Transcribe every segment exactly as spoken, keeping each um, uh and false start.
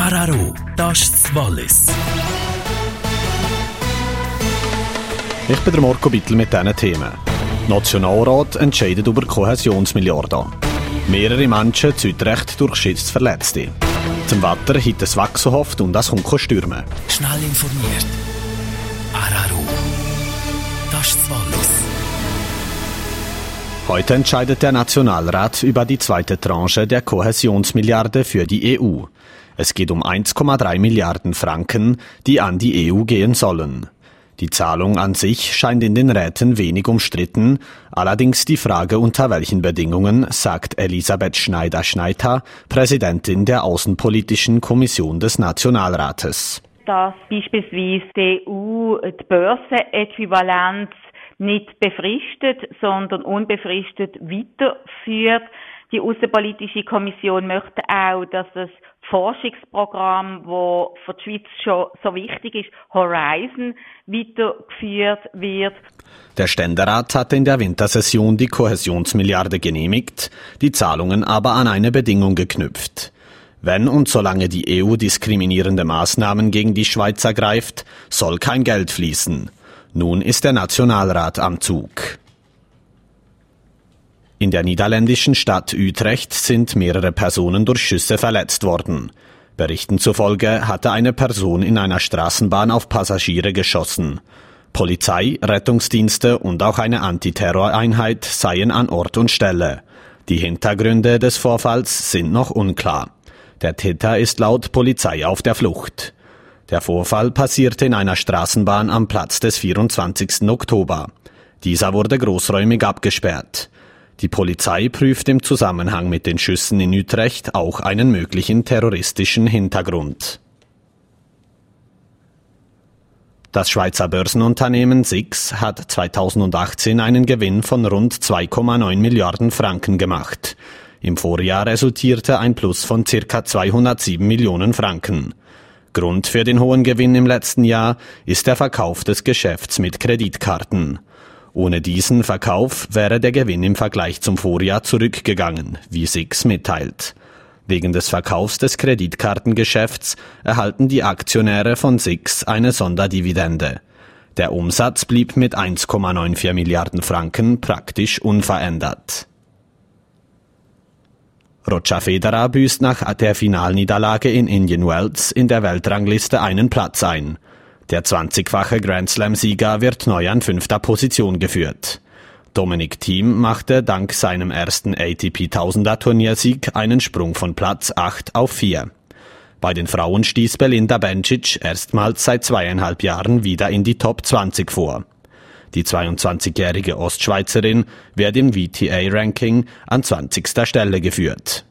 Araro, das ist das Wallis. Ich bin der Marco Bittel mit diesen Themen. Der Nationalrat entscheidet über Kohäsionsmilliarden. Mehrere Menschen zu Utrecht durch Schütz Verletzte. Zum Wetter hat es wechselhaft und es kommt stürmen. Schnell informiert. Araro, das ist das Wallis. Heute entscheidet der Nationalrat über die zweite Tranche der Kohäsionsmilliarde für die E U. Es geht um eins Komma drei Milliarden Franken, die an die E U gehen sollen. Die Zahlung an sich scheint in den Räten wenig umstritten, allerdings die Frage, unter welchen Bedingungen, sagt Elisabeth Schneider-Schneider, Präsidentin der Außenpolitischen Kommission des Nationalrates. Dass beispielsweise die E U die Börsenäquivalenz nicht befristet, sondern unbefristet weiterführt. Die Außenpolitische Kommission möchte auch, dass das Forschungsprogramm, das für die Schweiz schon so wichtig ist, Horizon, weitergeführt wird. Der Ständerat hatte in der Wintersession die Kohäsionsmilliarde genehmigt, die Zahlungen aber an eine Bedingung geknüpft. Wenn und solange die E U diskriminierende Maßnahmen gegen die Schweiz ergreift, soll kein Geld fließen. Nun ist der Nationalrat am Zug. In der niederländischen Stadt Utrecht sind mehrere Personen durch Schüsse verletzt worden. Berichten zufolge hatte eine Person in einer Straßenbahn auf Passagiere geschossen. Polizei, Rettungsdienste und auch eine Antiterroreinheit seien an Ort und Stelle. Die Hintergründe des Vorfalls sind noch unklar. Der Täter ist laut Polizei auf der Flucht. Der Vorfall passierte in einer Straßenbahn am Platz des vierundzwanzigsten Oktober. Dieser wurde großräumig abgesperrt. Die Polizei prüft im Zusammenhang mit den Schüssen in Utrecht auch einen möglichen terroristischen Hintergrund. Das Schweizer Börsenunternehmen S I X hat zweitausendachtzehn einen Gewinn von rund zwei Komma neun Milliarden Franken gemacht. Im Vorjahr resultierte ein Plus von ca. zweihundertsieben Millionen Franken. Grund für den hohen Gewinn im letzten Jahr ist der Verkauf des Geschäfts mit Kreditkarten. Ohne diesen Verkauf wäre der Gewinn im Vergleich zum Vorjahr zurückgegangen, wie S I X mitteilt. Wegen des Verkaufs des Kreditkartengeschäfts erhalten die Aktionäre von S I X eine Sonderdividende. Der Umsatz blieb mit eins Komma vierundneunzig Milliarden Franken praktisch unverändert. Roger Federer büßt nach der Finalniederlage in Indian Wells in der Weltrangliste einen Platz ein. Der zwanzigfache Grand-Slam-Sieger wird neu an fünfter Position geführt. Dominic Thiem machte dank seinem ersten A T P-Tausender-Turniersieg einen Sprung von Platz acht auf vier. Bei den Frauen stieß Belinda Bencic erstmals seit zweieinhalb Jahren wieder in die Top zwanzig vor. Die zweiundzwanzigjährige Ostschweizerin wird im V T A-Ranking an zwanzigster Stelle geführt.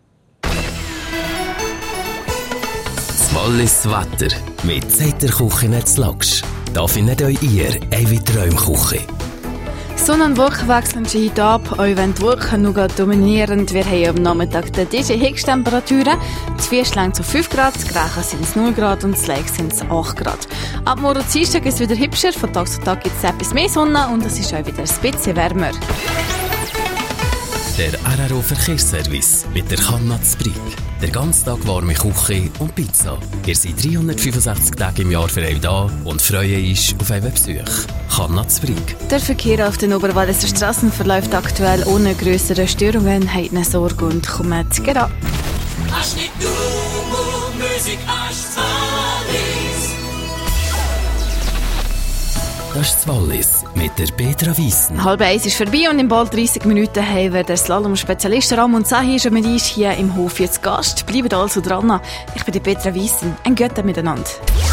Wallis Wetter mit Zetterkuchen zu Lagsch. Da findet euch ihr eine Träumküche. Sonne und Wolken wechseln sich heute ab, auch wenn die Wolken noch dominierend. Wir haben am Nachmittag die D J Höchsttemperaturen. Das Vier schlägt zu fünf Grad, das Grächen sind es null Grad und das Lake sind es acht Grad. Ab morgen Dienstag ist es wieder hübscher, von Tag zu Tag gibt es etwas mehr Sonne und es ist auch wieder ein bisschen wärmer. Der Araro Verkehrsservice mit der Kanna Zbrig. Der ganze Tag warme Küche und Pizza. Ihr seid dreihundertfünfundsechzig Tage im Jahr für euch da und freuen euch auf euren Besuch. Kanna Zbrig. Der Verkehr auf den Oberwalliser Straßen verläuft aktuell ohne grössere Störungen. Habt keine Sorge und kommt gerade. Das ist das Wallis mit der Petra Wiesen. Halb eins ist vorbei und in bald dreissig Minuten haben wir den Slalom-Spezialist Ramon Zahi schon mit uns hier im Hof jetzt Gast. Bleibt also dran. Ich bin die Petra Wiesen. Ein Gute miteinander.